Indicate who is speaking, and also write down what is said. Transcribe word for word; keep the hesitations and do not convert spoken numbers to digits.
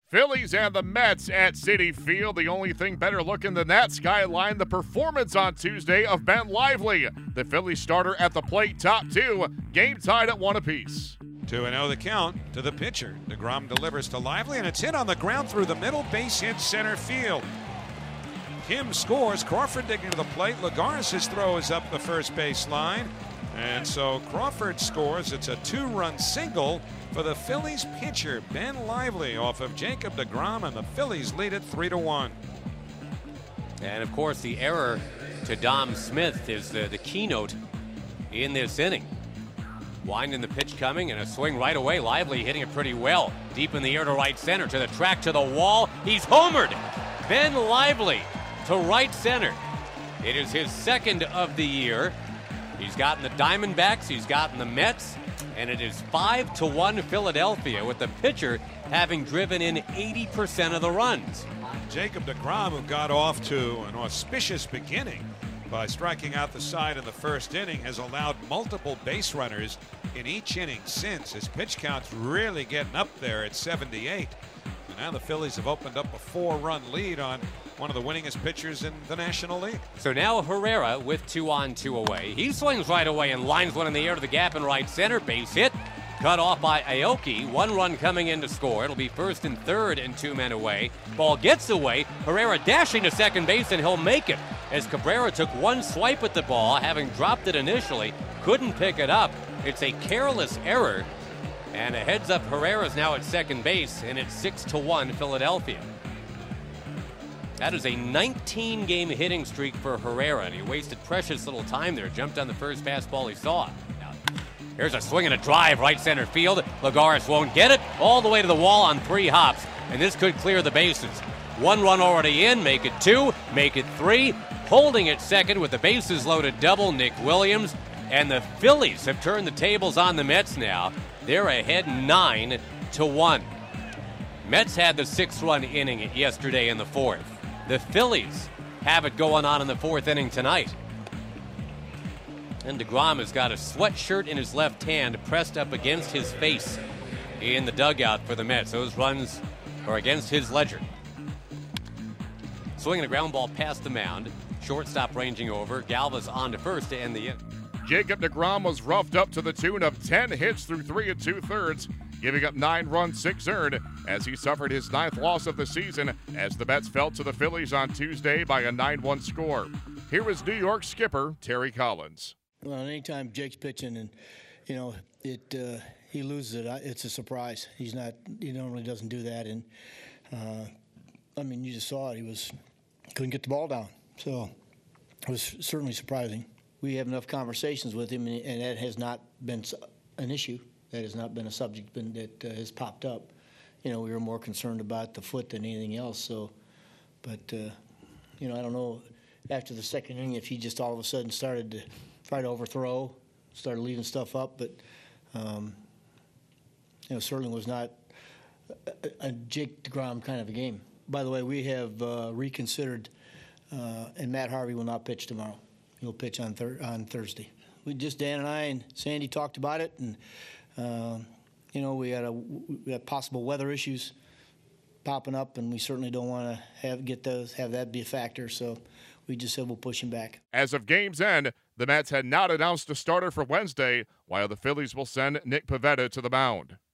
Speaker 1: Phillies and the Mets at Citi Field. The only thing better looking than that skyline, the performance on Tuesday of Ben Lively. The Phillies starter at the plate, top two, game tied at one apiece.
Speaker 2: two and oh the count to the pitcher. DeGrom delivers to Lively, and it's hit on the ground through the middle, base hit center field. Kim scores. Crawford digging to the plate. Lagares' throw is up the first base line. And so Crawford scores. It's a two-run single for the Phillies pitcher, Ben Lively, off of Jacob DeGrom, and the Phillies lead it three to one.
Speaker 3: And of course, the error to Dom Smith is the, the keynote in this inning. Winding the pitch coming, and a swing right away. Lively hitting it pretty well. Deep in the air to right center, to the track, to the wall. He's homered. Ben Lively to right center. It is his second of the year. He's gotten the Diamondbacks, he's gotten the Mets, and it is five to one Philadelphia, with the pitcher having driven in eighty percent of the runs.
Speaker 2: Jacob DeGrom, who got off to an auspicious beginning by striking out the side in the first inning, has allowed multiple base runners in each inning since. His pitch count's really getting up there at seventy-eight. And now the Phillies have opened up a four-run lead on one of the winningest pitchers in the National League.
Speaker 3: So now Herrera with two on, two away. He swings right away and lines one in the air to the gap in right center. Base hit. Cut off by Aoki. One run coming in to score. It'll be first and third and two men away. Ball gets away. Herrera dashing to second base, and he'll make it. As Cabrera took one swipe at the ball, having dropped it initially, couldn't pick it up. It's a careless error. And a heads up, Herrera's now at second base, and it's six to one Philadelphia. That is a nineteen game hitting streak for Herrera, and he wasted precious little time there. Jumped on the first fastball he saw. Now, here's a swing and a drive, right center field. Lagares won't get it. All the way to the wall on three hops, and this could clear the bases. One run already in, make it two, make it three. Holding at second with the bases loaded double, Nick Williams. And the Phillies have turned the tables on the Mets now. They're ahead nine to one. Mets had the six-run inning yesterday in the fourth. The Phillies have it going on in the fourth inning tonight. And DeGrom has got a sweatshirt in his left hand pressed up against his face in the dugout for the Mets. Those runs are against his ledger. Swinging a ground ball past the mound. Shortstop ranging over. Galvis on to first to end the inning.
Speaker 1: Jacob DeGrom was roughed up to the tune of ten hits through three and two-thirds, giving up nine runs, six earned, as he suffered his ninth loss of the season as the Mets fell to the Phillies on Tuesday by a nine one score. Here is New York skipper Terry Collins.
Speaker 4: Well, anytime Jake's pitching and, you know, it uh, he loses it, it's a surprise. He's not, he normally doesn't do that. And, uh, I mean, you just saw it. He was, couldn't get the ball down. So it was certainly surprising. We have enough conversations with him, and that has not been an issue. That has not been a subject been, that uh, has popped up. You know, we were more concerned about the foot than anything else. So, but uh, you know, I don't know after the second inning if he just all of a sudden started to try to overthrow, started leaving stuff up. But um, you know, certainly was not a, a Jake DeGrom kind of a game. By the way, we have uh, reconsidered, uh, and Matt Harvey will not pitch tomorrow. He'll pitch on thir- on Thursday. We just Dan and I and Sandy talked about it, and uh, you know we had a we had possible weather issues popping up, and we certainly don't want to have get those have that be a factor. So we just said we'll push him back.
Speaker 1: As of game's end, the Mets had not announced a starter for Wednesday, while the Phillies will send Nick Pivetta to the mound.